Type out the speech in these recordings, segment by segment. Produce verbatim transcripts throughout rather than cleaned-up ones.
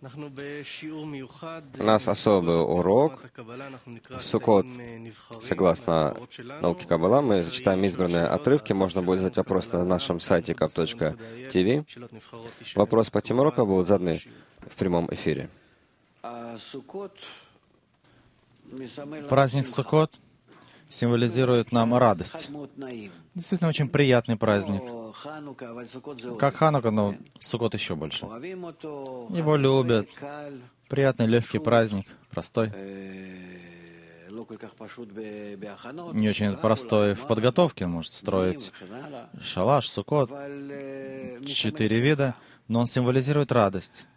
У нас особый урок. Суккот, согласно науке Каббала, мы зачитаем избранные отрывки. Можно будет задать вопрос на нашем сайте каб точка ти ви. Вопросы по теме урока будут заданы в прямом эфире. Праздник Суккот символизирует нам радость. Действительно, очень приятный праздник. Как Ханука, но Суккот еще больше. Его любят. Приятный, легкий праздник, простой. Не очень простой в подготовке, может строить шалаш, Суккот, четыре вида, но он символизирует радость.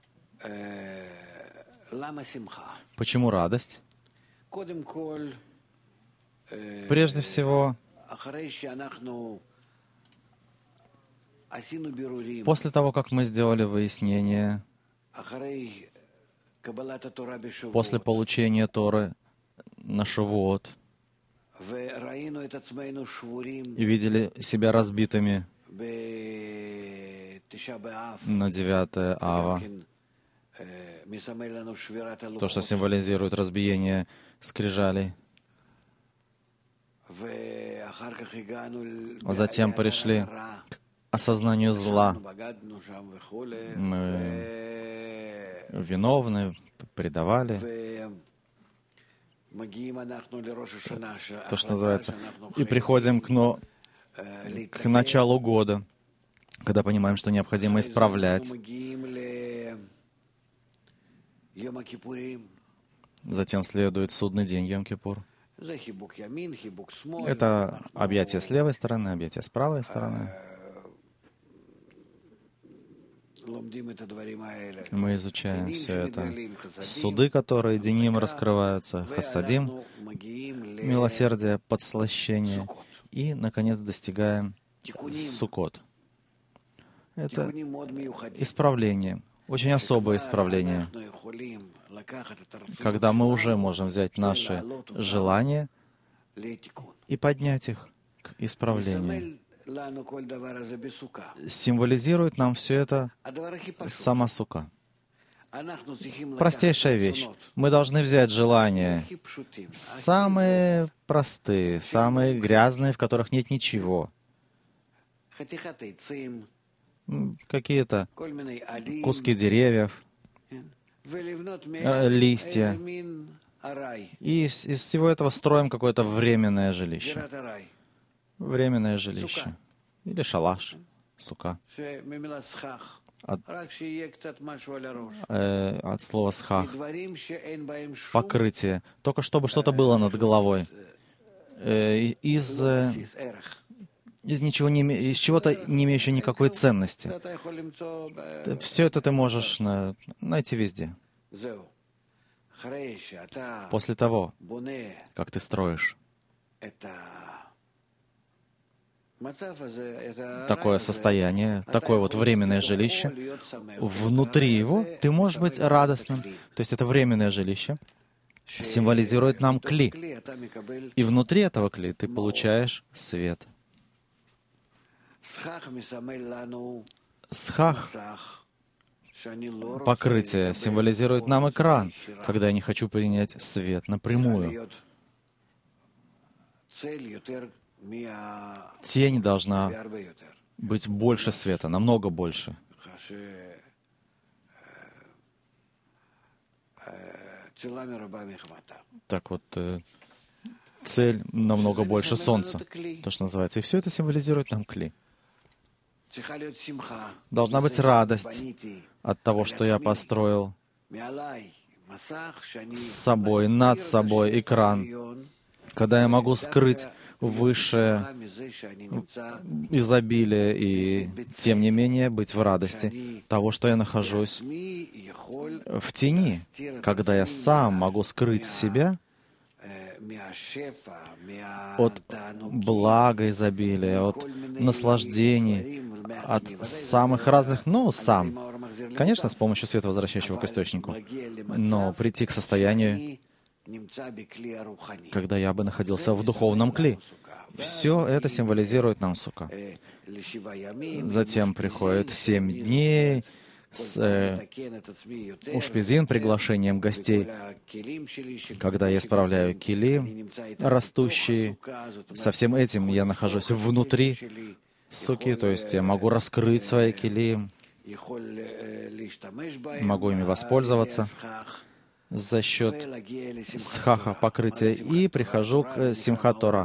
Почему радость? Прежде всего, после того, как мы сделали выяснение, после получения Торы на Шавуот, и видели себя разбитыми на девятое Ава, то, что символизирует разбиение скрижалей. А затем пришли к осознанию зла. Мы виновны, предавали. То, что называется. И приходим к, но, к началу года, когда понимаем, что необходимо исправлять. Затем следует судный день Йом-Кипур. Это объятие с левой стороны, объятие с правой стороны. Мы изучаем все это. Суды, которые Диним раскрываются, Хасадим, милосердие, подслащение. И, наконец, достигаем Суккот. Это исправление. Очень особое исправление, когда мы уже можем взять наши желания и поднять их к исправлению. Символизирует нам все это сама Сука. Простейшая вещь. Мы должны взять желания, самые простые, самые грязные, в которых нет ничего. Какие-то куски деревьев, листья. И из, из всего этого строим какое-то временное жилище. Временное жилище. Или шалаш, сука. От, э, от слова схах. Покрытие. Только чтобы что-то было над головой. Э, из... Э, из ничего не, из чего-то не имеющего никакой ценности. Все это ты можешь на, найти везде. После того, как ты строишь такое состояние, такое вот временное жилище, внутри его ты можешь быть радостным. То есть это временное жилище символизирует нам кли. И внутри этого кли ты получаешь свет. Схах, покрытие, символизирует нам экран, когда я не хочу принять свет напрямую. Тень должна быть больше света, намного больше. Так вот, цель намного больше солнца, то, что называется. И все это символизирует нам кли. Должна быть радость от того, что я построил с собой, над собой экран, когда я могу скрыть высшее изобилие и, тем не менее, быть в радости того, что я нахожусь в тени, когда я сам могу скрыть себя от блага изобилия, от наслаждений, от самых разных, ну, сам. Конечно, с помощью света, возвращающего к источнику, но прийти к состоянию, когда я бы находился в духовном кли. Все это символизирует нам Сука. Затем приходит семь дней, с э, ушпизин, приглашением гостей, когда я исправляю кили растущие. Со всем этим я нахожусь внутри суки, то есть я могу раскрыть свои кили, могу ими воспользоваться за счет схаха, покрытия, и прихожу к Симхат Тора,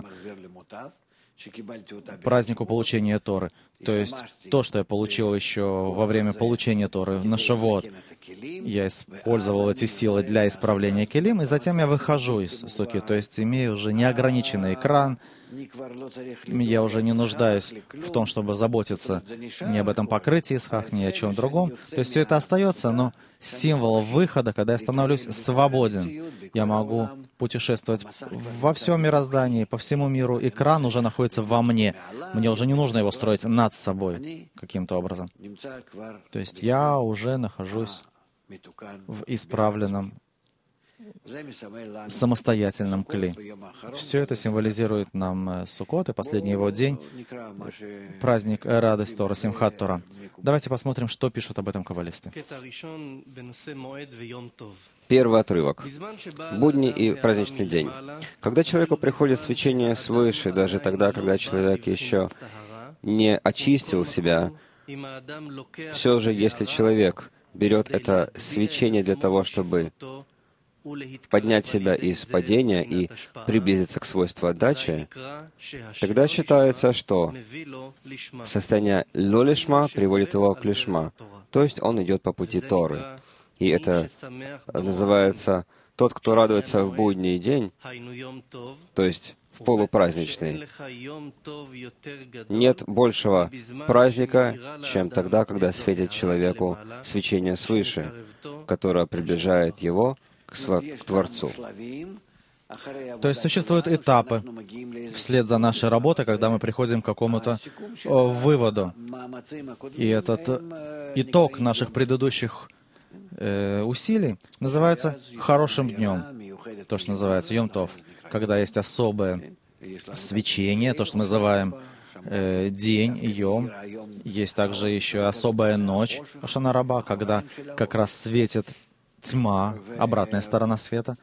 празднику получения Торы. То есть то, что я получил еще во время получения Торы на Шавуот, я использовал эти силы для исправления келим, и затем я выхожу из суки, то есть имею уже неограниченный экран, я уже не нуждаюсь в том, чтобы заботиться ни об этом покрытии схах, ни о чем другом. То есть все это остается, но символ выхода, когда я становлюсь свободен, я могу путешествовать во всем мироздании, по всему миру. Экран уже находится во мне. Мне уже не нужно его строить над собой каким-то образом. То есть я уже нахожусь в исправленном, самостоятельном кли. Все это символизирует нам Суккот и последний его день, праздник радость Тора, Симхат Тора. Давайте посмотрим, что пишут об этом каббалисты. Первый отрывок. Будний и праздничный день. Когда человеку приходит свечение свыше, даже тогда, когда человек еще не очистил себя, все же, если человек берет это свечение для того, чтобы поднять себя из падения и приблизиться к свойству отдачи, тогда считается, что состояние ло-лишма приводит его к лишма, то есть он идет по пути Торы. И это называется тот, кто радуется в будний день, то есть в полупраздничный. Нет большего праздника, чем тогда, когда светит человеку свечение свыше, которое приближает его к, св- к Творцу. То есть существуют этапы вслед за нашей работой, когда мы приходим к какому-то о, выводу. И этот э, итог наших предыдущих э, усилий называется хорошим днем, то, что называется Йом Тов, когда есть особое свечение, то, что мы называем э, день, Йом. Есть также еще особая ночь, Ашана Раба, когда как раз светит тьма, обратная сторона света.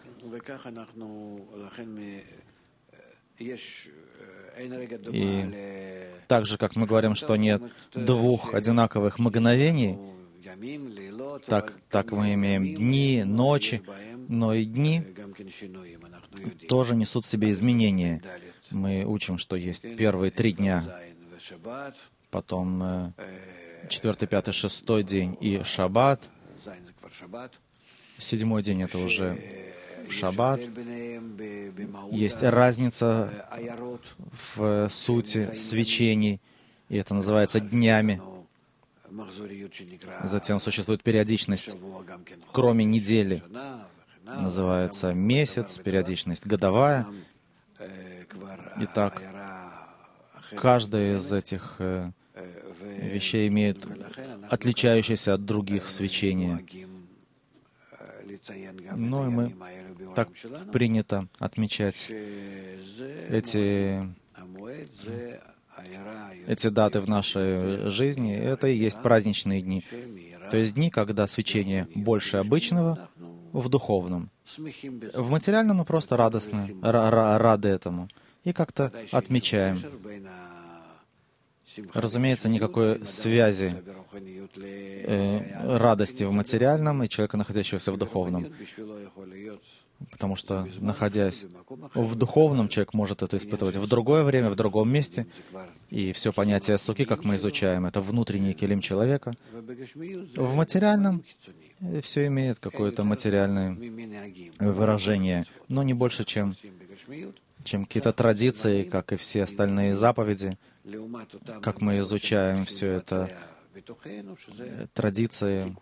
И так же, как мы говорим, что нет двух одинаковых мгновений, так, так мы имеем дни, ночи, но и дни тоже несут в себе изменения. Мы учим, что есть первые три дня, потом четвертый, пятый, шестой день и шаббат. Седьмой день — это уже шаббат. Есть разница в сути свечений, и это называется днями. Затем существует периодичность, кроме недели. Называется месяц, периодичность годовая. Итак, каждая из этих вещей имеет отличающееся от других свечения. Ну и мы, так принято отмечать эти, эти даты в нашей жизни. Это и есть праздничные дни. То есть дни, когда свечение больше обычного в духовном. В материальном мы просто радостны, рады этому. И как-то отмечаем. Разумеется, никакой связи э, радости в материальном и человека, находящегося в духовном. Потому что, находясь в духовном, человек может это испытывать в другое время, в другом месте. И все понятие суки, как мы изучаем, это внутренний килим человека. В материальном все имеет какое-то материальное выражение, но не больше, чем, чем какие-то традиции, как и все остальные заповеди. Как мы изучаем все это, традиции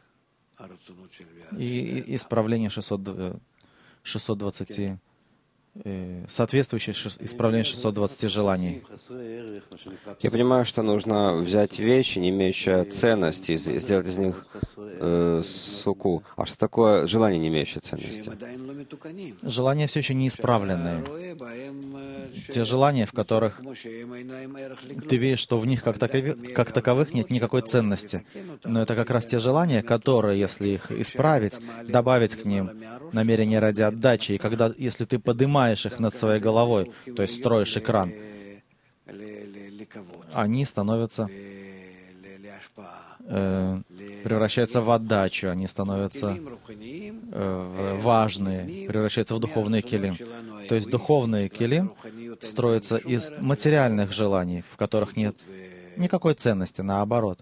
и исправление шестисот двадцати соответствующее исправлению шестисот двадцати желаний. Я понимаю, что нужно взять вещи, не имеющие ценности, и сделать из них э, суку. А что такое желание, не имеющее ценности? Желания все еще не исправленные. Те желания, в которых ты видишь, что в них как таковых, как таковых нет никакой ценности. Но это как раз те желания, которые, если их исправить, добавить к ним намерение ради отдачи, и когда, если ты поднимаешь их над своей головой, то есть строишь экран, они становятся, э, превращаются в отдачу, они становятся э, важные, превращаются в духовные килим. То есть духовные килим строятся из материальных желаний, в которых нет никакой ценности, наоборот.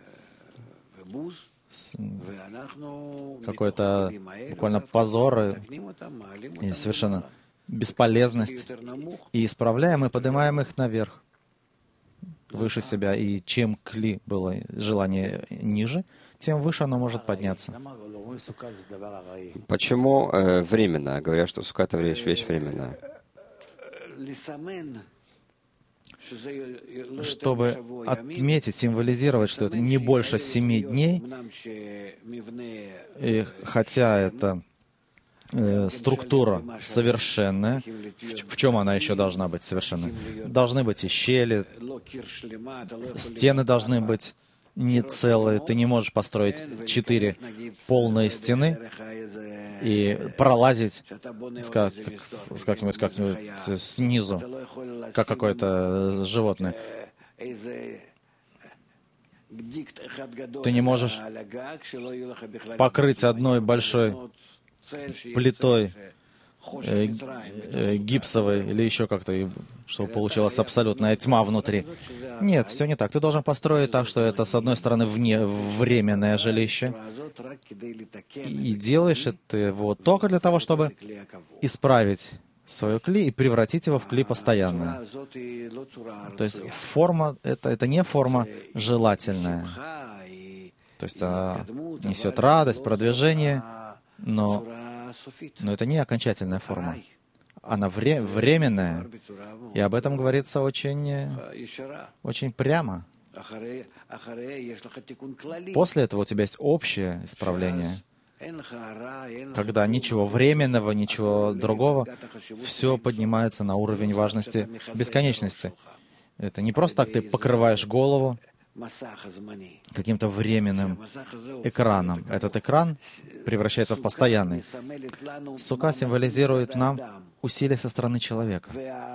Какой-то буквально позор и совершенно бесполезность. И исправляем и поднимаем их наверх, выше себя. И чем кли было желание ниже, тем выше оно может подняться. Почему э, временно? Говорят, что сука — это вещь, вещь временная. Чтобы отметить, символизировать, что это не больше семи дней, и хотя это э, структура совершенная, в, в чем она еще должна быть совершенной? Должны быть и щели, стены должны быть не целые, ты не можешь построить четыре полные стены и пролазить с, как, с как-нибудь, как-нибудь снизу, как какое-то животное. Ты не можешь покрыть одной большой плитой э, э, гипсовой или еще как-то, чтобы получилась абсолютная тьма внутри. Нет, все не так. Ты должен построить так, что это, с одной стороны, вне, временное жилище, и делаешь это его только для того, чтобы исправить свое кли и превратить его в кли постоянное. То есть форма, это, это не форма желательная. То есть она несет радость, продвижение, но, но это не окончательная форма. Она вре, временная, и об этом говорится очень, очень прямо. После этого у тебя есть общее исправление, когда ничего временного, ничего другого, все поднимается на уровень важности бесконечности. Это не просто так ты покрываешь голову каким-то временным экраном. Этот экран превращается в постоянный. Сука символизирует нам усилия со стороны человека.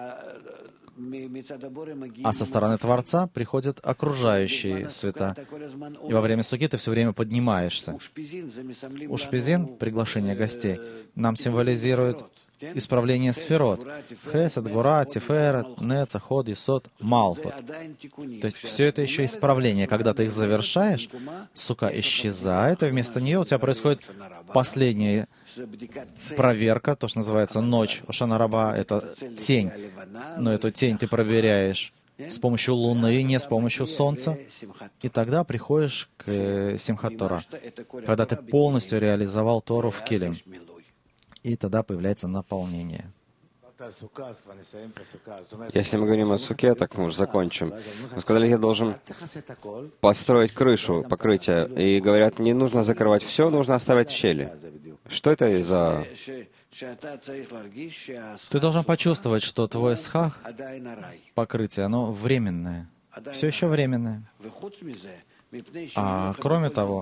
А со стороны Творца приходят окружающие света. И во время суки ты все время поднимаешься. Ушпизин, приглашение гостей, нам символизирует исправление сферот. Хесед, Гура, Тиферет, Неца, Ход, Исод, Малхот. То есть все это еще исправление. Когда ты их завершаешь, сука исчезает, и вместо нее у тебя происходит последняя проверка, то, что называется ночь Ошана Раба, это тень. Но эту тень ты проверяешь с помощью Луны, не с помощью Солнца. И тогда приходишь к Симхат Тора, когда ты полностью реализовал Тору в Килим. И тогда появляется наполнение. Если мы говорим о суке, так мы уже закончим. Мы сказали, я должен построить крышу, покрытие. И говорят, не нужно закрывать все, нужно оставить щели. Что это за... Ты должен почувствовать, что твой схах, покрытие, оно временное. Все еще временное. А кроме того,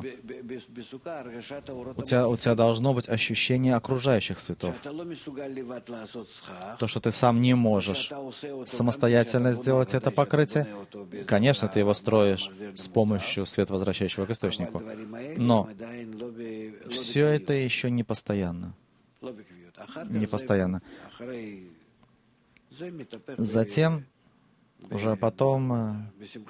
у тебя, у тебя должно быть ощущение окружающих светов. То, что ты сам не можешь самостоятельно сделать это покрытие, конечно, ты его строишь с помощью света, возвращающего к источнику. Но все это еще не постоянно. Не постоянно. Затем, уже потом,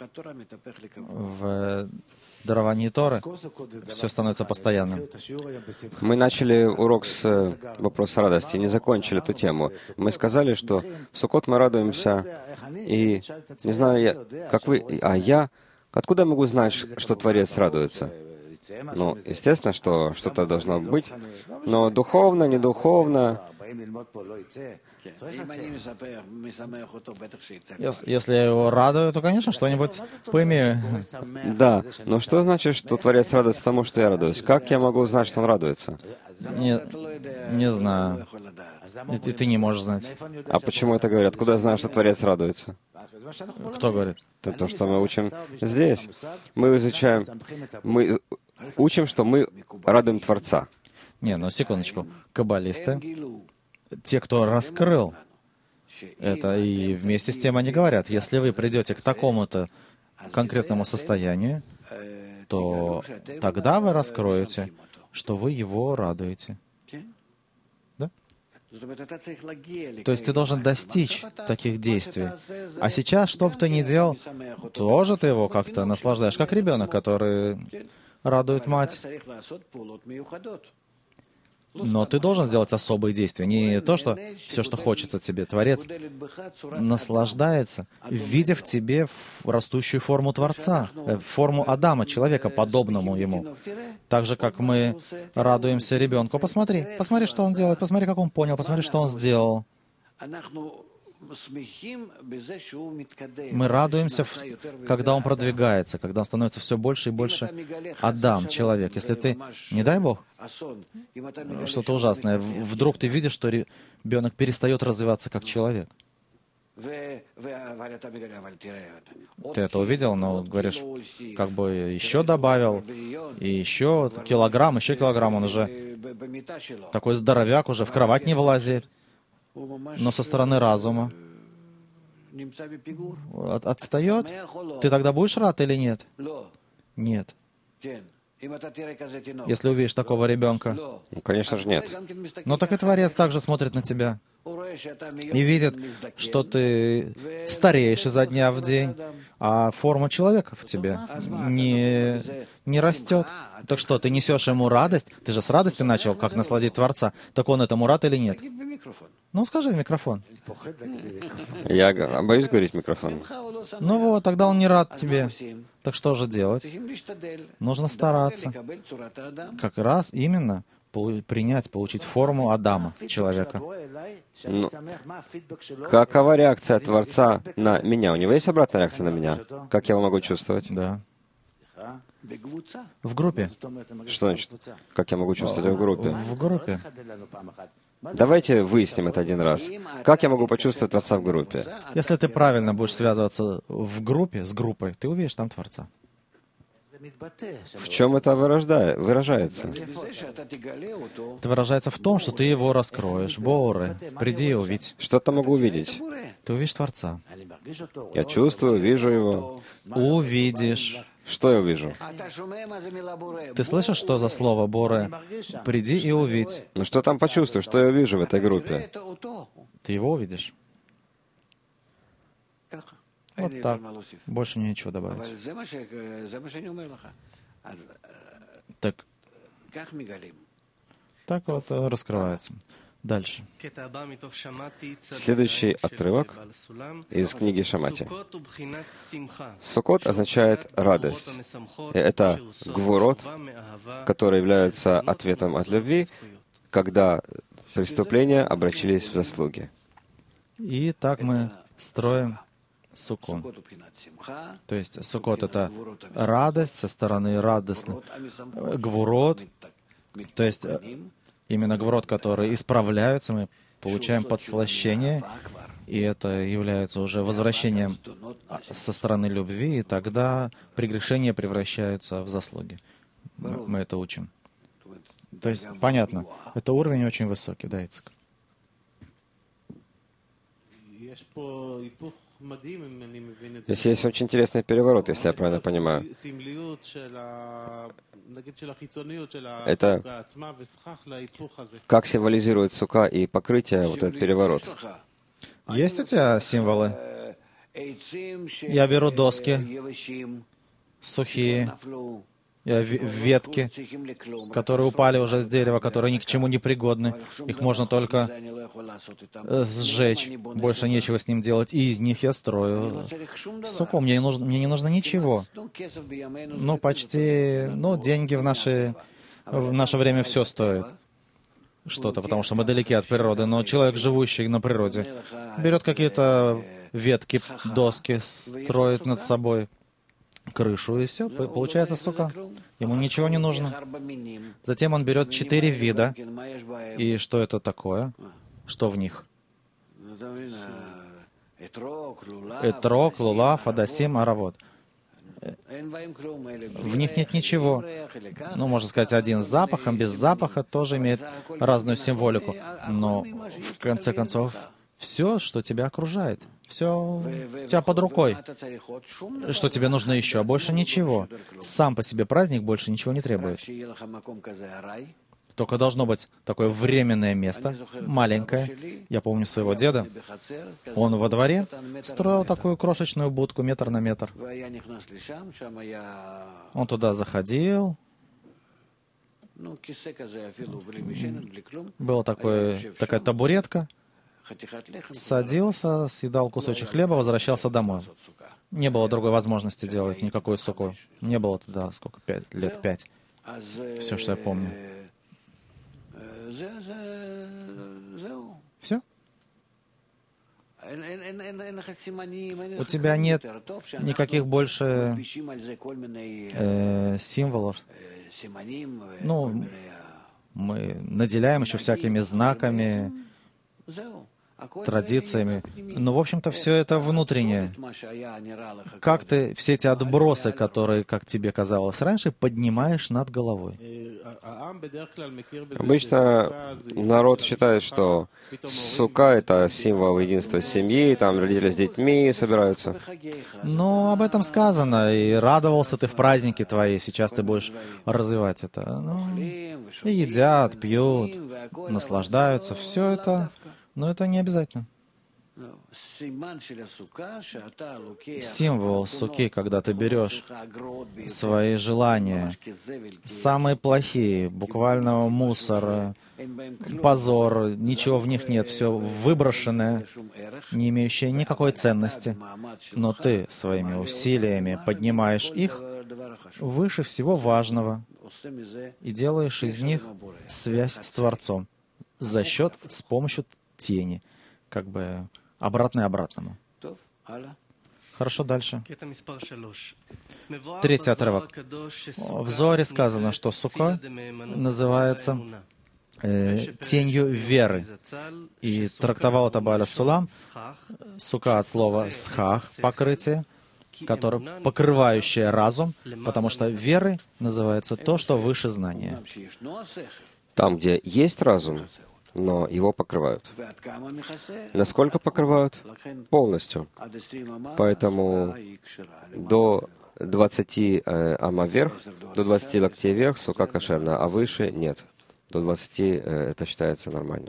в даровании Торы все становится постоянным. Мы начали урок с вопроса радости, не закончили эту тему. Мы сказали, что в Суккот мы радуемся, и не знаю, я, как вы, а я, откуда я могу знать, что Творец радуется? Ну, естественно, что что-то должно быть, но духовно, не духовно, Если я его радую, то, конечно, что-нибудь поимею. Да, но что значит, что Творец радуется тому, что я радуюсь? Как я могу знать, что он радуется? Не, не знаю. И ты не можешь знать. А почему это говорят? Откуда я знаю, что Творец радуется? Кто говорит? Это то, что мы учим здесь. Мы изучаем, мы учим, что мы радуем Творца. Не, ну секундочку. Каббалисты, те, кто раскрыл это, и вместе с тем они говорят, если вы придете к такому-то конкретному состоянию, то тогда вы раскроете, что вы его радуете. Да? То есть ты должен достичь таких действий. А сейчас, что бы ты ни делал, тоже ты его как-то наслаждаешь, как ребенок, который радует мать. Но ты должен сделать особые действия. Не то, что все, что хочется тебе. Творец наслаждается, видя в тебе растущую форму Творца, форму Адама, человека, подобному ему. Так же, как мы радуемся ребенку. Посмотри, посмотри, что он делает, посмотри, как он понял, посмотри, что он сделал. Мы радуемся, когда он продвигается, когда он становится все больше и больше Адам, человек. Если ты, не дай Бог, что-то ужасное, вдруг ты видишь, что ребенок перестает развиваться как человек. Ты это увидел, но говоришь, как бы еще добавил, и еще килограмм, еще килограмм, он уже такой здоровяк, уже в кровать не влазит, но со стороны разума От, отстает, ты тогда будешь рад или нет? Нет. Если увидишь такого ребенка. Ну, конечно же, нет. Но так и Творец также смотрит на тебя и видит, что ты стареешь изо дня в день, а форма человека в тебе не, не растет. Так что, ты несешь ему радость? Ты же с радости начал, как насладить Творца. Так он этому рад или нет? Ну, скажи в микрофон. Я боюсь говорить в микрофон. Ну вот, тогда он не рад тебе. Так что же делать? Нужно стараться. Как раз именно принять, получить форму Адама, человека. Ну, какова реакция Творца на меня? У него есть обратная реакция на меня? Как я его могу чувствовать? Да. В группе. Что значит? Как я могу чувствовать его в группе? В группе. Давайте выясним это один раз. Как я могу почувствовать Творца в группе? Если ты правильно будешь связываться в группе, с группой, ты увидишь там Творца. В чем это выражает, выражается? Это выражается в том, что ты его раскроешь. Боре, приди и увидь. Что-то могу увидеть. Ты увидишь Творца. Я чувствую, вижу его. Увидишь. Что я увижу? Ты слышишь, что за слово «боре»? Приди и увидь. Ну что там почувствую? Что я увижу в этой группе? Ты его увидишь. Вот так. Больше мне нечего добавить. Так, так вот раскрывается. Дальше. Следующий отрывок из книги Шамати. Суккот означает радость. И это гвурот, которые являются ответом от любви, когда преступления обратились в заслуги. И так мы строим Суккот. То есть Суккот — это радость со стороны радостных. Гвурот, то есть именно гвурот, которые исправляются, мы получаем подслащение, и это является уже возвращением со стороны любви, и тогда прегрешения превращаются в заслуги. Мы это учим. То есть, понятно, это уровень очень высокий, да, Ицхак? Здесь есть очень интересный переворот, если я правильно понимаю. Это как символизирует сука и покрытие, вот этот переворот. Есть у тебя символы? Я беру доски сухие, я ветки, которые упали уже с дерева, которые ни к чему не пригодны. Их можно только сжечь, больше нечего с ним делать. И из них я строю суку. Мне не нужно, мне не нужно ничего. Ну, почти, ну, деньги в наше, в наше время все стоит. что-то, потому что мы далеки от природы, но человек, живущий на природе, берет какие-то ветки, доски, строит над собой крышу, и все, получается сука. Ему ничего не нужно. Затем он берет четыре вида. И что это такое? Что в них? Этрог, лулав, адасим, аравот. В них нет ничего. Ну, можно сказать, один с запахом, без запаха тоже имеет разную символику. Но, в конце концов, все, что тебя окружает, все у тебя под рукой. Что тебе нужно еще? Больше ничего. Сам по себе праздник больше ничего не требует. Только должно быть такое временное место, маленькое. Я помню своего деда. Он во дворе строил такую крошечную будку метр на метр. Он туда заходил. Была такой, такая табуретка. Садился, съедал кусочек хлеба, возвращался домой. Не было другой возможности делать никакую суку. Не было тогда, сколько, пять, лет пять. Все, что я помню. Все? У тебя нет никаких больше э, символов. Ну, мы наделяем еще всякими знаками, традициями. Но, в общем-то, все это внутреннее. Как ты все эти отбросы, которые, как тебе казалось раньше, поднимаешь над головой? Обычно народ считает, что сука — это символ единства семьи, там родители с детьми собираются. Ну, об этом сказано, и радовался ты в празднике твои, сейчас ты будешь развивать это. Ну, и едят, пьют, наслаждаются, все это... Но это не обязательно. Символ суки, когда ты берешь свои желания, самые плохие, буквально мусор, позор, ничего в них нет, все выброшенное, не имеющее никакой ценности, но ты своими усилиями поднимаешь их выше всего важного и делаешь из них связь с Творцом за счет, с помощью тени, как бы обратное обратному. Хорошо, дальше. Третий отрывок. В Зоре сказано, что сука называется э, тенью веры. И трактовал это Бааля Сулам. Сука от слова «схах» — покрытие, которое покрывающее разум, потому что верой называется то, что выше знания. Там, где есть разум, но его покрывают. Насколько покрывают? Полностью. Поэтому до двадцати э, ама вверх, до двадцати локтей вверх сука кошерна, а выше нет. До двадцати э, это считается нормальным.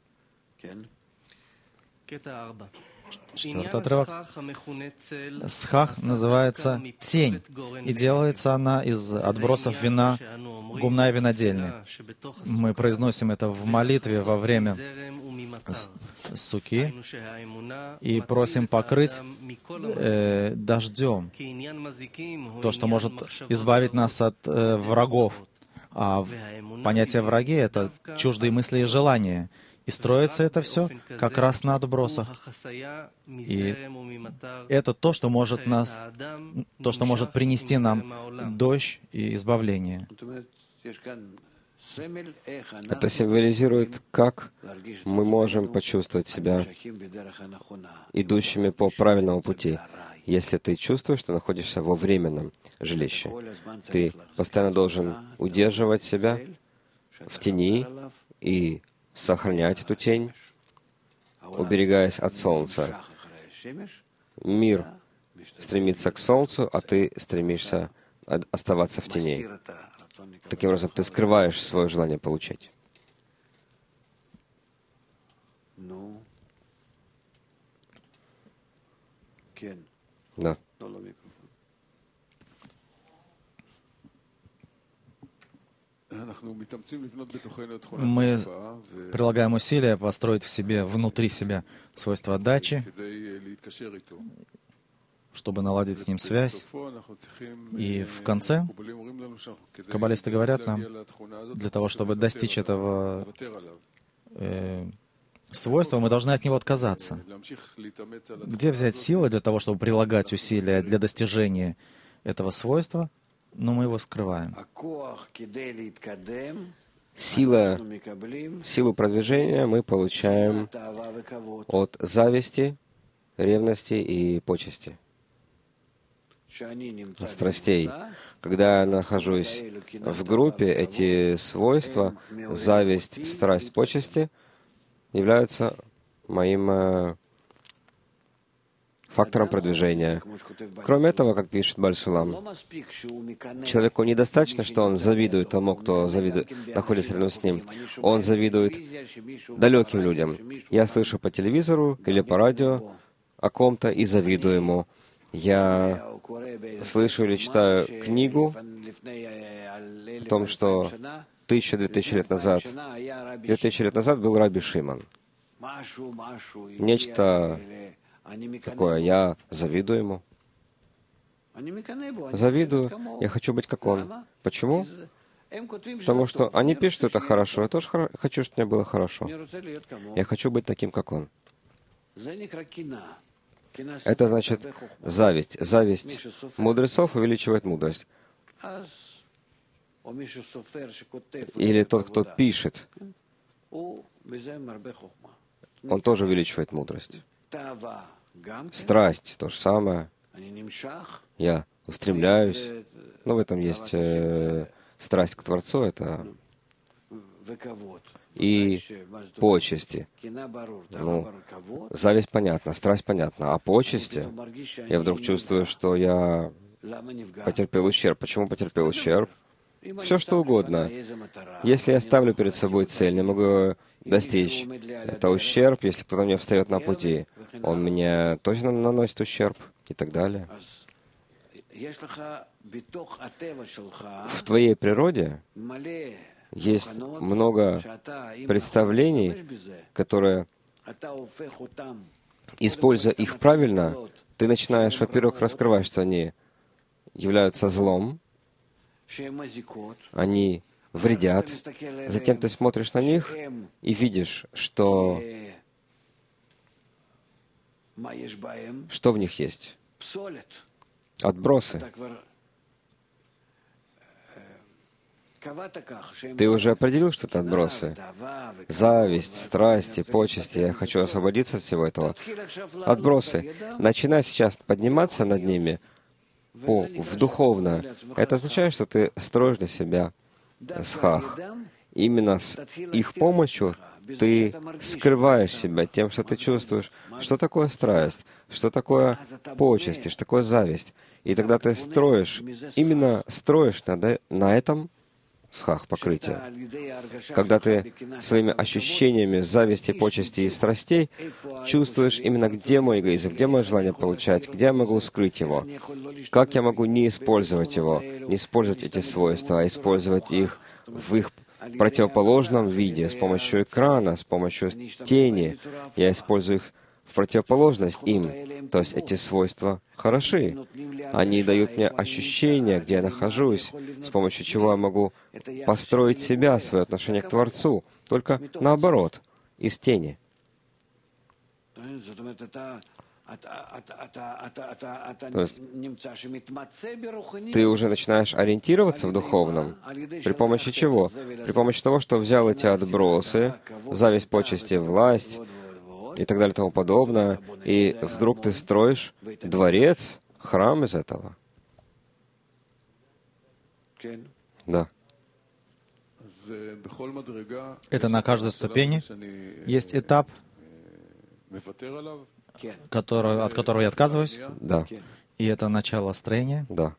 Четвертый отрывок. Схах называется тень, и делается она из отбросов вина, гумна и винодельни. Мы произносим это в молитве во время суки и просим покрыть э, дождем то, что может избавить нас от э, врагов. А понятие враги — это чуждые мысли и желания. И строится это все как раз на отбросах. И это то, что может нас, то, что может принести нам дождь и избавление. Это символизирует, как мы можем почувствовать себя идущими по правильному пути. Если ты чувствуешь, что находишься во временном жилище, ты постоянно должен удерживать себя в тени и сохранять эту тень, уберегаясь от солнца. Мир стремится к солнцу, а ты стремишься оставаться в тени. Таким образом, ты скрываешь свое желание получать. Да. Мы прилагаем усилия построить в себе, внутри себя, свойства отдачи, чтобы наладить с ним связь. И в конце каббалисты говорят нам, для того, чтобы достичь этого э, свойства, мы должны от него отказаться. Где взять силы для того, чтобы прилагать усилия для достижения этого свойства? Но мы его скрываем. Сила, силу продвижения мы получаем от зависти, ревности и почести, страстей. Когда я нахожусь в группе, эти свойства, зависть, страсть, почести, являются моим э, фактором продвижения. Кроме этого, как пишет Бааль Сулам, человеку недостаточно, что он завидует тому, кто завидует, находится рядом с ним. Он завидует далеким людям. Я слышу по телевизору или по радио о ком-то и завидую ему. Я слышу или читаю книгу о том, что тысячу-две тысячи лет назад, две тысячи лет назад был Раби Шимон. Нечто такое. Я завидую ему. Завидую. Я хочу быть как он. Почему? Потому что они пишут, что это хорошо. Я тоже хоро- хочу, чтобы мне было хорошо. Я хочу быть таким, как он. Это значит зависть. Зависть мудрецов увеличивает мудрость. Или тот, кто пишет, он тоже увеличивает мудрость. Страсть — то же самое. Я устремляюсь. Но в этом есть э, страсть к Творцу, это и почести. Ну, зависть понятна, страсть понятна. А почести, я вдруг чувствую, что я потерпел ущерб. Почему потерпел ущерб? Все что угодно. Если я ставлю перед собой цель, не могу достичь. Это ущерб, если кто-то мне встает на пути. Он мне точно наносит ущерб и так далее. В твоей природе есть много представлений, которые, используя их правильно, ты начинаешь, во-первых, раскрывать, что они являются злом, они вредят. Затем ты смотришь на них и видишь, что, что в них есть. Отбросы. Ты уже определил, что это отбросы? Зависть, страсти, почести. Я хочу освободиться от всего этого. Отбросы. Начинай сейчас подниматься над ними по, в духовно. Это означает, что ты строишь для себя схах. Именно с их помощью ты скрываешь себя тем, что ты чувствуешь, что такое страсть, что такое почести, что такое зависть. И тогда ты строишь, именно строишь на, на этом схах покрытие. Когда ты своими ощущениями зависти, почести и страстей чувствуешь именно, где мой эгоизм, где мое желание получать, где я могу скрыть его, как я могу не использовать его, не использовать эти свойства, а использовать их в их противоположном виде, с помощью экрана, с помощью тени. Я использую их в противоположность им. То есть эти свойства хороши. Они дают мне ощущение, где я нахожусь, с помощью чего я могу построить себя, свое отношение к Творцу, только наоборот, из тени. То есть ты уже начинаешь ориентироваться в духовном. При помощи чего? При помощи того, что взял эти отбросы, зависть, почести, власть и так далее и тому подобное, и вдруг ты строишь дворец, храм из этого. Да. Это на каждой ступени есть этап, который, от которого я отказываюсь. Да. И это начало строения. Да.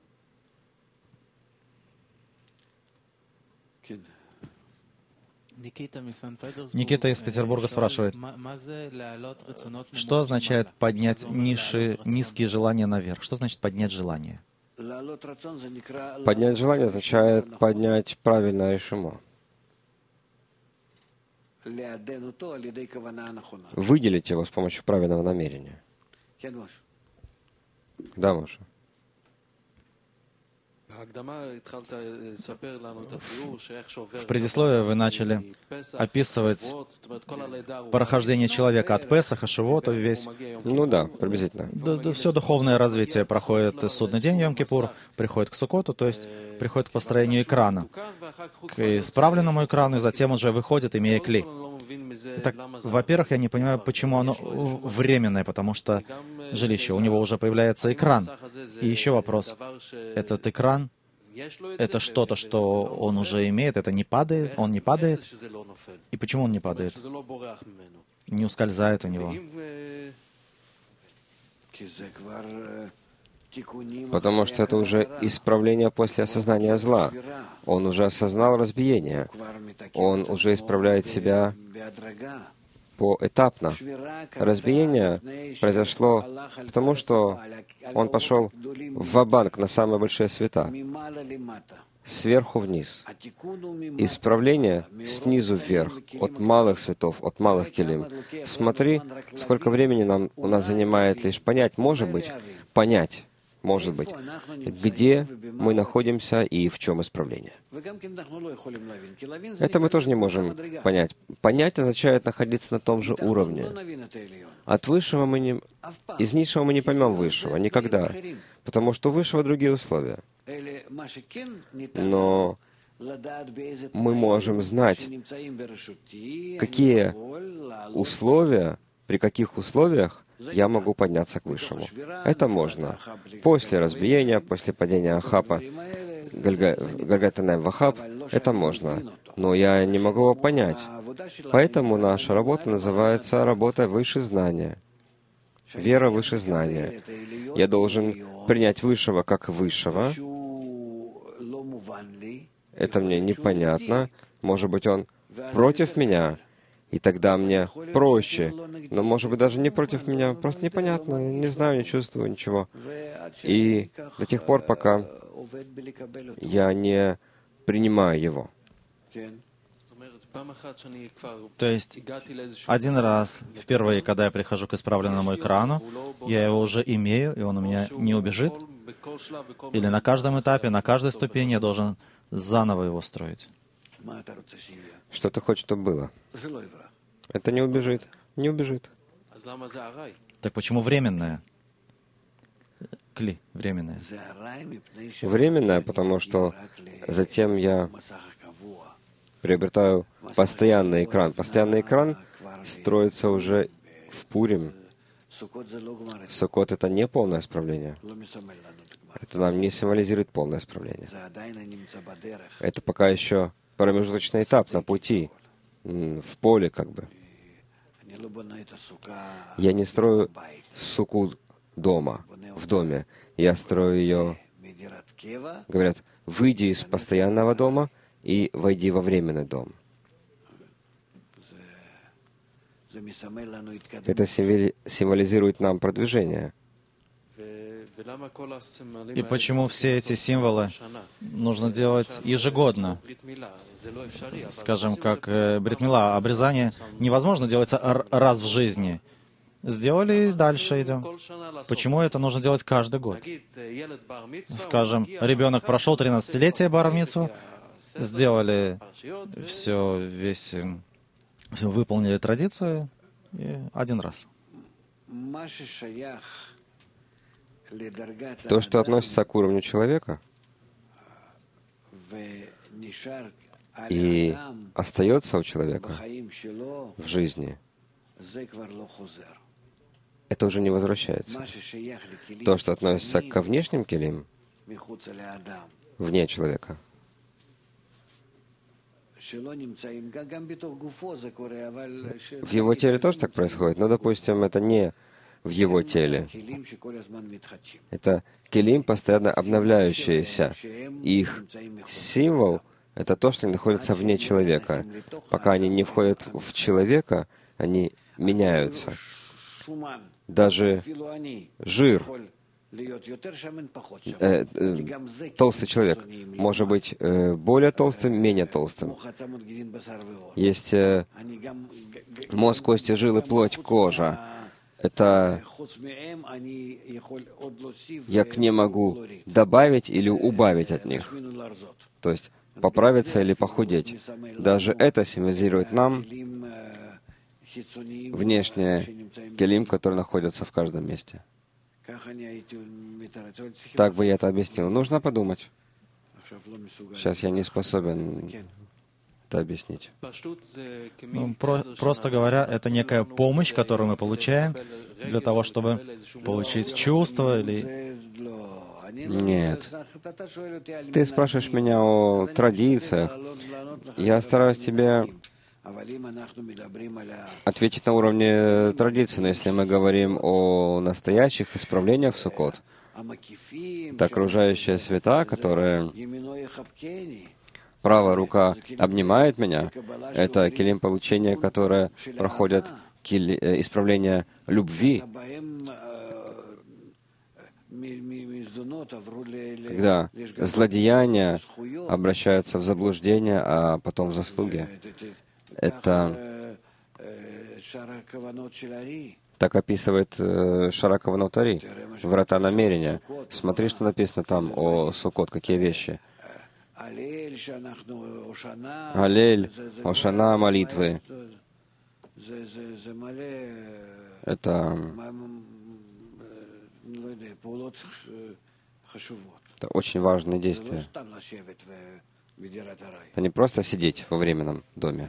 Никита из Петербурга спрашивает, что означает поднять низшие, низкие желания наверх? Что значит поднять желание? Поднять желание означает поднять правильное решимо. Выделить его с помощью правильного намерения. Да, Маша. В предисловии вы начали описывать прохождение человека от Песаха, Шивота, весь... Ну да, приблизительно. Да, да, все духовное развитие проходит судный день Йом-Кипур, приходит к Суккоту, то есть приходит к построению экрана, к исправленному экрану, и затем уже выходит, имея кли. Итак, во-первых, я не понимаю, почему оно временное, потому что жилище, у него уже появляется экран. И еще вопрос. Этот экран, это что-то, что он уже имеет, это не падает, он не падает. И почему он не падает? Не ускользает у него. Потому что это уже исправление после осознания зла. Он уже осознал разбиение. Он уже исправляет себя поэтапно. Разбиение произошло потому, что он пошел ва-банк на самые большие света, сверху вниз. Исправление снизу вверх, от малых светов, от малых келим. Смотри, сколько времени нам, у нас занимает лишь понять, может быть, понять, может быть, где мы находимся и в чем исправление. Это мы тоже не можем понять. Понять означает находиться на том же уровне. От высшего мы не... Из низшего мы не поймем высшего, никогда. Потому что у высшего другие условия. Но мы можем знать, какие условия, при каких условиях я могу подняться к высшему. Это можно. После разбиения, после падения Ахапа, Гальгатанай в Ахап, это можно. Но я не могу его понять. Поэтому наша работа называется работа выше знания. Вера выше знания. Я должен принять высшего как высшего. Это мне непонятно. Может быть, он против меня, и тогда мне проще. Но, может быть, даже не против меня, просто непонятно, не знаю, не чувствую ничего. И до тех пор, пока я не принимаю его. То есть, один раз, впервые, когда я прихожу к исправленному экрану, я его уже имею, и он у меня не убежит? Или на каждом этапе, на каждой ступени я должен заново его строить? Что ты хочешь, чтобы было? Это не убежит. Не убежит. Так почему временное? Кли, временное. Временное, потому что затем я приобретаю постоянный экран. Постоянный экран строится уже в Пурим. Суккот — это не полное исправление. Это нам не символизирует полное исправление. Это пока еще промежуточный этап на пути, в поле как бы. Я не строю суку дома, в доме. Я строю ее, говорят, выйди из постоянного дома и войди во временный дом. Это символизирует нам продвижение. И почему все эти символы нужно делать ежегодно? Скажем, как э, брит мила, обрезание невозможно делается раз в жизни. Сделали и дальше идем. Почему это нужно делать каждый год? Скажем, ребенок прошел тринадцатилетие бар-мицву, сделали все, весь, все, выполнили традицию и один раз. То, что относится к уровню человека и остается у человека в жизни, это уже не возвращается. То, что относится ко внешним келим, вне человека, в его теле тоже так происходит, но, допустим, это не в его теле. Это келим, постоянно обновляющиеся. Их символ — это то, что они находятся вне человека. Пока они не входят в человека, они меняются. Даже жир, э, э, толстый человек может быть э, более толстым, менее толстым. Есть э, мозг, кости, жилы, плоть, кожа. это я к ним могу добавить или убавить от них. То есть поправиться или похудеть. Даже это символизирует нам внешние келим, которые находятся в каждом месте. Так бы я это объяснил. Нужно подумать. Сейчас я не способен это объяснить. Ну, про, просто говоря, это некая помощь, которую мы получаем для того, чтобы получить чувство или... Нет. Ты спрашиваешь меня о традициях. Я стараюсь тебе ответить на уровне традиции, но если мы говорим о настоящих исправлениях в Суккот, это окружающие света, которые правая рука обнимает меня, это келим получения, которые проходят кили, э, исправление любви, когда злодеяния обращаются в заблуждение, а потом в заслуги. Это так описывает э, Шара Каванот Ари, врата намерения. Смотри, что написано там о Суккот, какие вещи. Алель, Ошана, молитвы. Это, это очень важные действия. Это не просто сидеть во временном доме.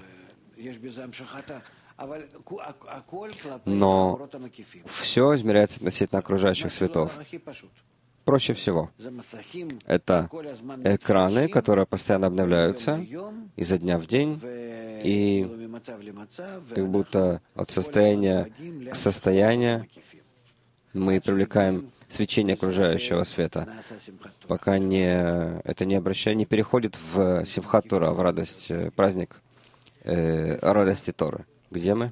Но все измеряется относительно окружающих светов. Проще всего. Это экраны, которые постоянно обновляются изо дня в день, и как будто от состояния к состоянию мы привлекаем свечение окружающего света, пока не, это не обращение, не переходит в Симхат Тора, в радость, праздник э, радости Торы. Где мы?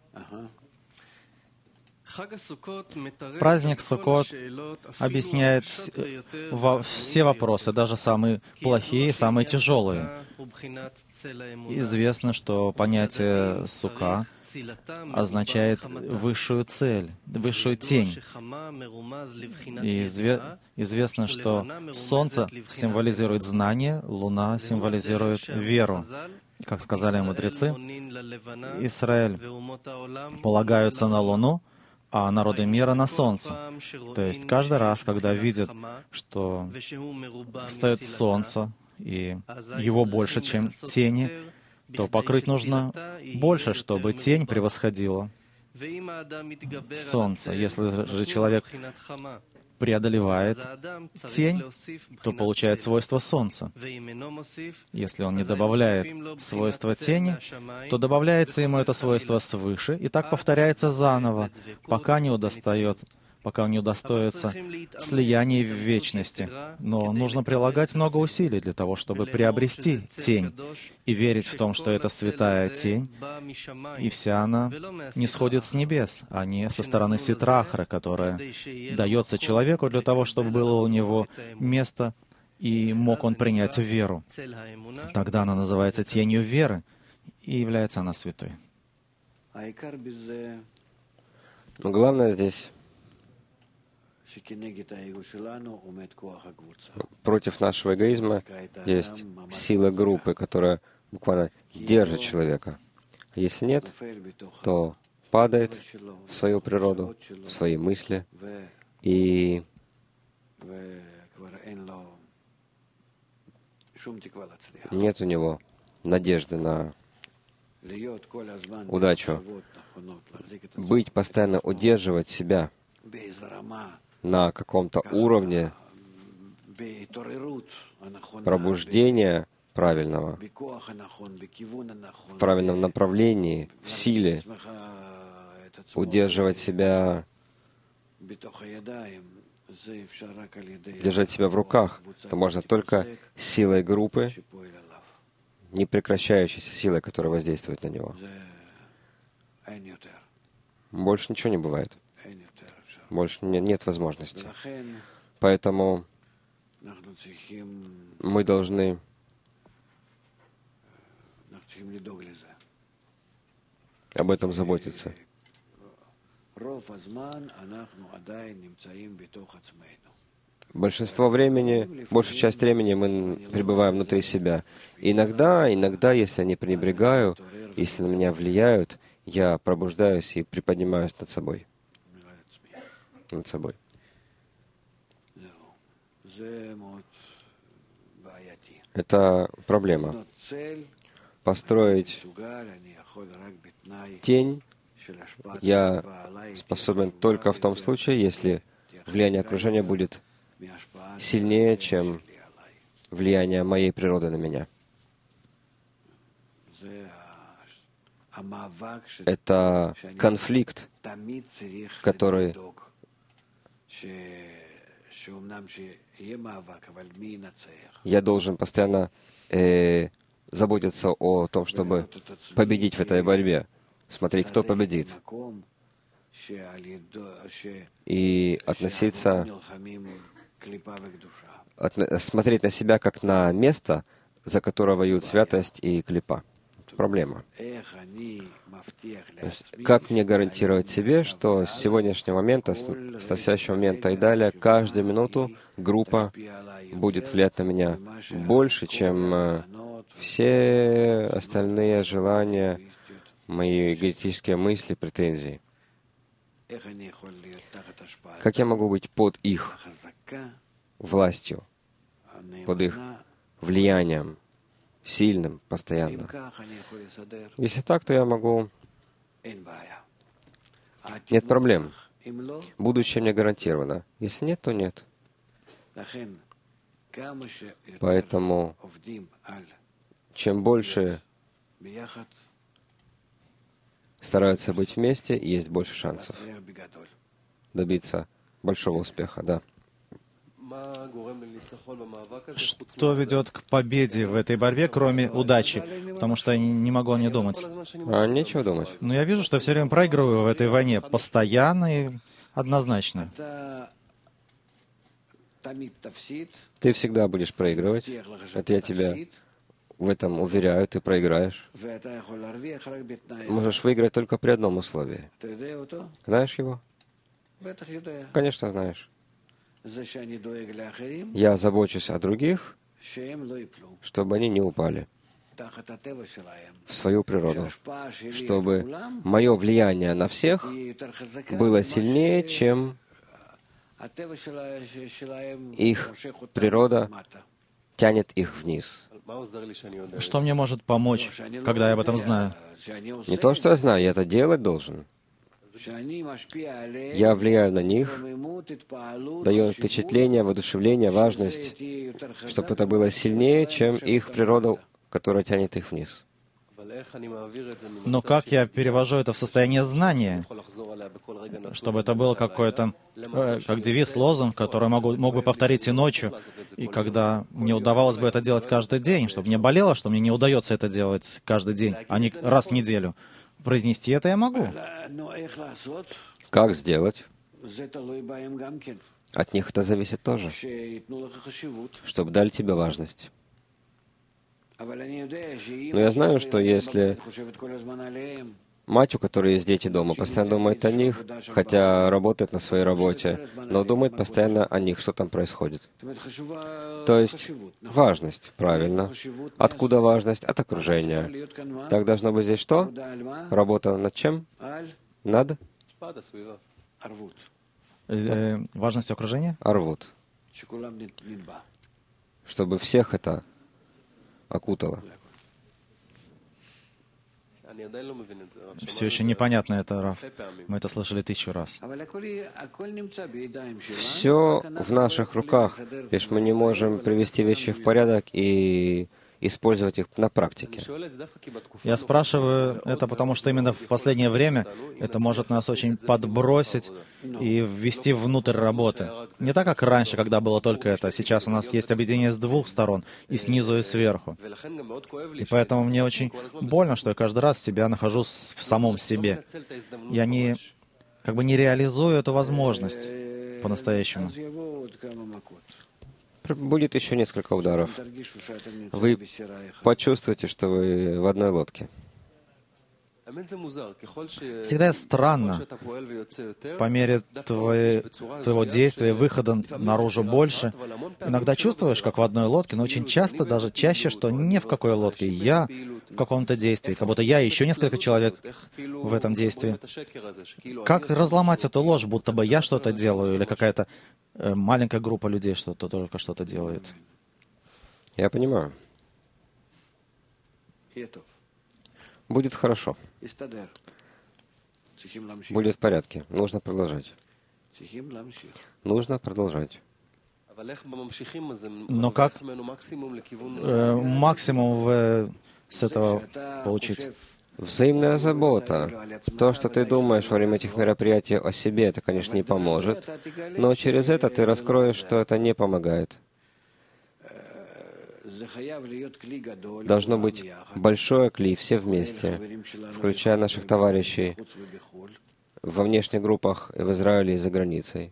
Праздник Суккот объясняет во все вопросы, даже самые плохие, самые тяжелые. Известно, что понятие сука означает высшую цель, высшую тень. И изве- известно, что солнце символизирует знание, луна символизирует веру. Как сказали мудрецы, Израиль полагаются на луну, а народы мира на солнце. То есть каждый раз, когда видят, что встает солнце, и его больше, чем тени, то покрыть нужно больше, чтобы тень превосходила солнце. Если же человек преодолевает тень, то получает свойство солнца. Если он не добавляет свойства тени, то добавляется ему это свойство свыше, и так повторяется заново, пока не удостает, пока не удостоится слияния в вечности. Но нужно прилагать много усилий для того, чтобы приобрести тень и верить в том, что это святая тень, и вся она не сходит с небес, а не со стороны Ситрахры, которая дается человеку для того, чтобы было у него место, и мог он принять веру. Тогда она называется тенью веры, и является она святой. Но главное здесь против нашего эгоизма есть сила группы, которая буквально держит человека. Если нет, то падает в свою природу, в свои мысли, и нет у него надежды на удачу. Быть, постоянно удерживать себя на каком-то уровне пробуждения правильного, в правильном направлении, в силе, удерживать себя, держать себя в руках, то можно только силой группы, непрекращающейся силой, которая воздействует на него. Больше ничего не бывает. Больше нет, нет возможности. Поэтому мы должны об этом заботиться. Большинство времени, большую часть времени мы пребываем внутри себя. Иногда, иногда, если я не пренебрегаю, если на меня влияют, я пробуждаюсь и приподнимаюсь над собой. Над собой. Это проблема. Построить тень я способен только в том случае, если влияние окружения будет сильнее, чем влияние моей природы на меня. Это конфликт, который я должен постоянно э, заботиться о том, чтобы победить в этой борьбе. Смотри, кто победит. И относиться, отно, смотреть на себя как на место, за которое воюют святость и клипа. Проблема. То есть, как мне гарантировать себе, что с сегодняшнего момента, с настоящего момента и далее, каждую минуту группа будет влиять на меня больше, чем все остальные желания, мои эгоистические мысли, претензии? Как я могу быть под их властью, под их влиянием, сильным, постоянно? Если так, то я могу... Нет проблем. Будущее мне гарантировано. Если нет, то нет. Поэтому, чем больше стараются быть вместе, есть больше шансов добиться большого успеха, да. Что ведет к победе в этой борьбе, кроме удачи? Потому что я не могу о ней думать. А нечего думать. Но я вижу, что я все время проигрываю в этой войне, постоянно и однозначно. Ты всегда будешь проигрывать. Это я тебя в этом уверяю, ты проиграешь. Можешь выиграть только при одном условии. Знаешь его? Конечно, знаешь. Я забочусь о других, чтобы они не упали в свою природу, чтобы мое влияние на всех было сильнее, чем их природа тянет их вниз. Что мне может помочь, когда я об этом знаю? Не то, что я знаю, я это делать должен. Я влияю на них, даю им впечатление, воодушевление, важность, чтобы это было сильнее, чем их природа, которая тянет их вниз. Но как я перевожу это в состояние знания, чтобы это было какое-то, э, как девиз, лозунг, который могу, мог бы повторить и ночью, и когда мне удавалось бы это делать каждый день, чтобы мне болело, что мне не удается это делать каждый день, а не раз в неделю. Произнести это я могу. Как сделать? От них это зависит тоже, чтобы дали тебе важность. Но я знаю, что если мать, у которой есть дети дома, постоянно думает о них, хотя работает на своей работе, но думает постоянно о них, что там происходит. То есть важность, правильно. Откуда важность? От окружения. Так должно быть здесь что? Работа над чем? Над? Э, важность окружения? Арвут. Чтобы всех это окутало. Все еще непонятно это, Раф. Мы это слышали тысячу раз. Все в наших руках, лишь мы не можем привести вещи в порядок и использовать их на практике. Я спрашиваю это, потому что именно в последнее время это может нас очень подбросить и ввести внутрь работы. Не так, как раньше, когда было только это. Сейчас у нас есть объединение с двух сторон, и снизу, и сверху. И поэтому мне очень больно, что я каждый раз себя нахожу в самом себе. Я не, как бы не реализую эту возможность по-настоящему. Будет еще несколько ударов. Вы почувствуете, что вы в одной лодке. Всегда странно, по мере твоей, твоего действия и выхода наружу больше, иногда чувствуешь, как в одной лодке, но очень часто, даже чаще, что не в какой лодке. Я в каком-то действии, как будто я и еще несколько человек в этом действии. Как разломать эту ложь, будто бы я что-то делаю, или какая-то э, маленькая группа людей что-то только что-то делает? Я понимаю. Будет хорошо. Будет в порядке. Нужно продолжать. Нужно продолжать. Но как э, максимум в, с этого получить? Взаимная забота. То, что ты думаешь во время этих мероприятий о себе, это, конечно, не поможет, но через это ты раскроешь, что это не помогает. Должно быть большое кли, все вместе, включая наших товарищей во внешних группах и в Израиле и за границей.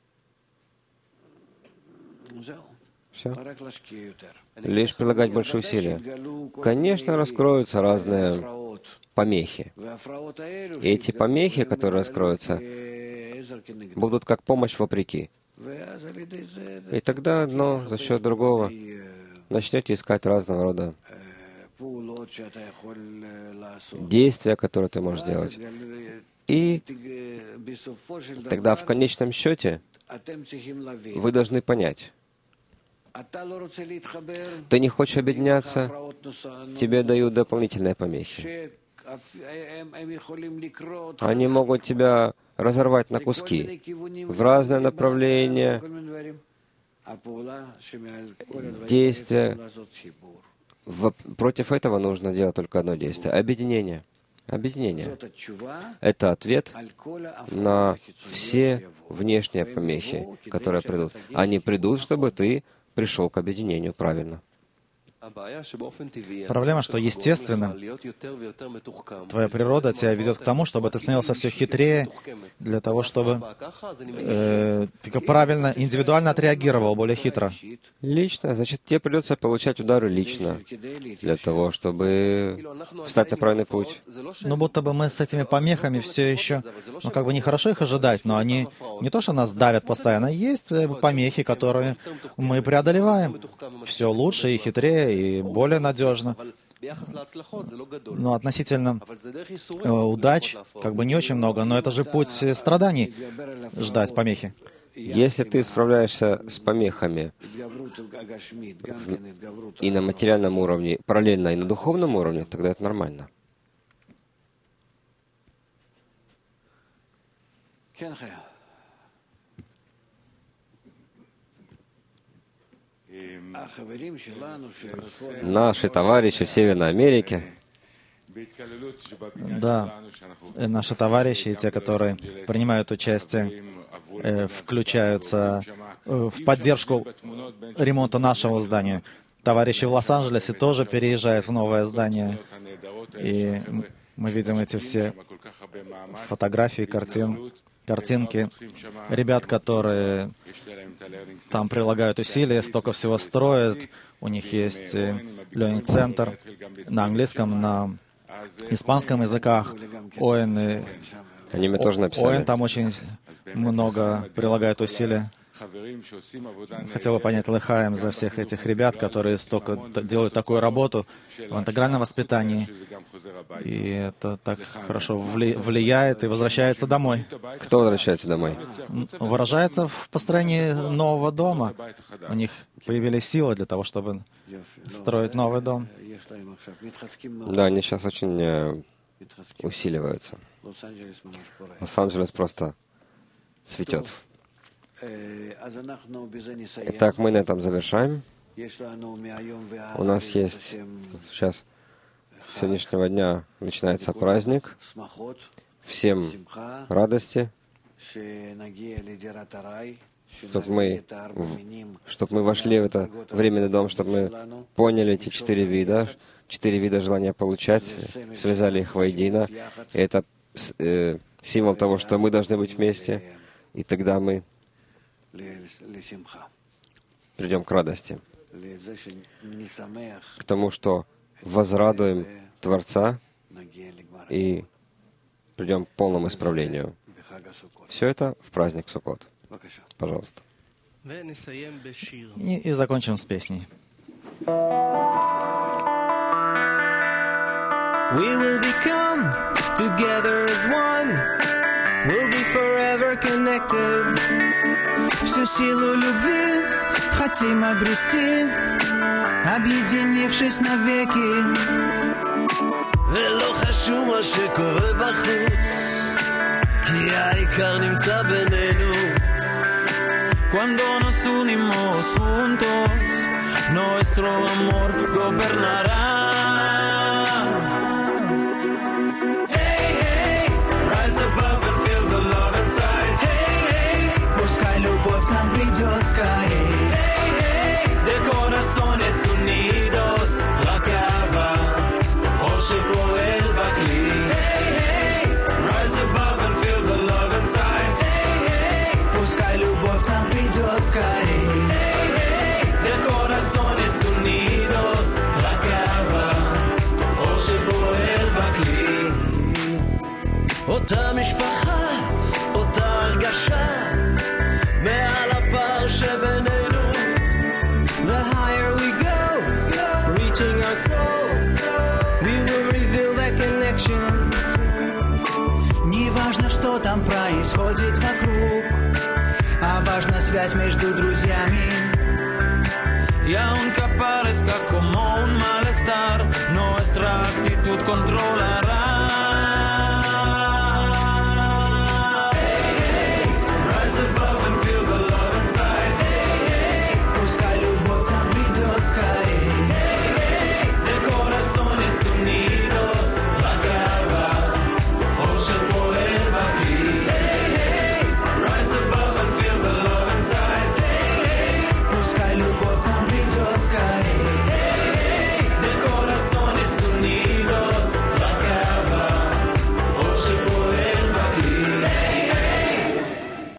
Все. Лишь прилагать больше усилий. Конечно, раскроются разные помехи. И эти помехи, которые раскроются, будут как помощь вопреки. И тогда одно за счет другого начнете искать разного рода действия, которые ты можешь сделать. И тогда в конечном счете вы должны понять, ты не хочешь объединяться, тебе дают дополнительные помехи. Они могут тебя разорвать на куски в разные направления, действия. В, против этого нужно делать только одно действие — объединение. Объединение. Это ответ на все внешние помехи, которые придут. Они придут, чтобы ты пришел к объединению правильно. Проблема, что, естественно, твоя природа тебя ведет к тому, чтобы ты становился все хитрее, для того, чтобы э, ты правильно, индивидуально отреагировал, более хитро. Лично, значит, тебе придется получать удары лично, для того, чтобы встать на правильный путь. Ну, будто бы мы с этими помехами все еще, ну, как бы нехорошо их ожидать, но они не то, что нас давят постоянно, есть помехи, которые мы преодолеваем. Все лучше и хитрее, и более надежно. Но относительно э, удач, как бы не очень много, но это же путь страданий, ждать помехи. Если ты справляешься с помехами и на материальном уровне, параллельно и на духовном уровне, тогда это нормально. Наши товарищи в Северной Америке, да, наши товарищи, те, которые принимают участие, э, включаются э, в поддержку ремонта нашего здания. Товарищи в Лос-Анджелесе тоже переезжают в новое здание. И мы видим эти все фотографии, картин, картинки ребят, которые там прилагают усилия, столько всего строят. У них есть learning-центр на английском, на испанском языках. Оэн, они мне тоже написали. Оэн там очень много прилагает усилия. Хотел бы понять Лехаем за всех этих ребят, которые столько делают такую работу в интегральном воспитании. И это так хорошо вли- влияет и возвращается домой. Кто возвращается домой? Выражается в построении нового дома. У них появились силы для того, чтобы строить новый дом. Да, они сейчас очень э, усиливаются. Лос-Анджелес просто цветет. Итак, мы на этом завершаем. У нас есть сейчас, с сегодняшнего дня начинается праздник. Всем радости, чтобы мы, чтобы мы вошли в это временный дом, чтобы мы поняли эти четыре вида, четыре вида желания получать, связали их воедино. И это э, символ того, что мы должны быть вместе, и тогда мы придем к радости, к тому, что возрадуем Творца и придем к полному исправлению. Все это в праздник Суккот. Пожалуйста. И, и закончим с песней. We will become together as one. We'll be forever connected. Всю силу любви хотим обрести, объединившись навеки. ולא חשוב מה שקורה בחוץ, כי העיקר נמצא בינינו. Cuando nos unimos juntos, nuestro amor gobernará. Hey, hey, rise above and feel the love inside. Hey, hey, пускай любовь к нам придет скорее. Hey, hey, de corazones unidos, רק אהבה, אור שפועל בכלי. Hey, hey, rise above and feel the love inside. Hey, hey, пускай любовь к нам придет скорее. Hey, hey, de corazones unidos, רק אהבה, אור שפועל בכלי. אותה משפחה, אותה הרגשה, מעל הפער שבינינו. The higher we go, reaching our soul, we will reveal that connection. Не важно, что там происходит вокруг, а важна связь между друзьями. Y aunque parezca como un malestar, nuestra actitud controla